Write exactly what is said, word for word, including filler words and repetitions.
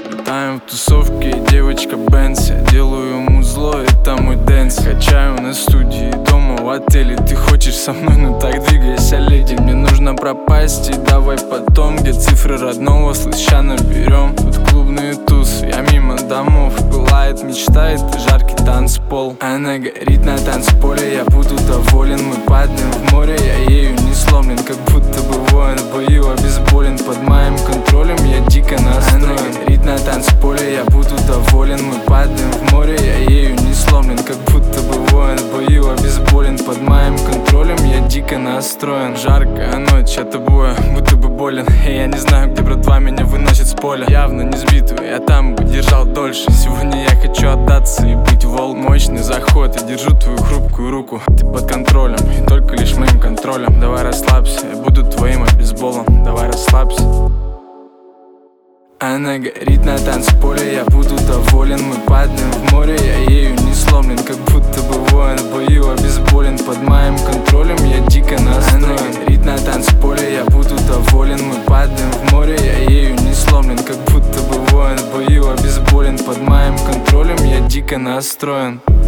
Летаем в тусовке, девочка Бенс. Я делаю музло, это мой дэнс. Качаю на студии, дома в отеле. Ты хочешь со мной, ну так двигайся, леди. Мне нужно пропасть, и давай потом. Где цифры родного, слышь, ща наберем. Тут клубные тусы, я мимо домов. Пылает мечта, это жаркий танцпол. Она горит на танцполе, я буду доволен. Мы падаем в море, я ею не сломлен. Как будто бы воин в бою обезболен. Под моим контролем я дико настроен. Она горит на танцполе, я буду доволен. Мы падаем в море, я ею не сломлен. Как будто бы воин в бою обезболен. Под моим контролем я дико настроен. Жаркая ночь от обоя, будто бы болен. И я не знаю, где братва меня выносит с поля. Явно не сбитую, я там бы держал дольше. Сегодня я хочу отдаться и быть вол. Мощный заход, я держу твою хрупкую руку. Ты под контролем, и только лишь моим контролем. Давай расслабься, я буду твоим обезболом. Давай расслабься. Она горит на танцполе, я буду доволен. Мы падаем в море, я ею не сломлен. Как будто бы воин в бою обезболен. Под моим контролем я дико настроен. Она горит на танцполе, я буду доволен. Мы падаем в море, я ею не сломлен. Как будто бы воин в бою обезболен. Под моим контролем я дико настроен.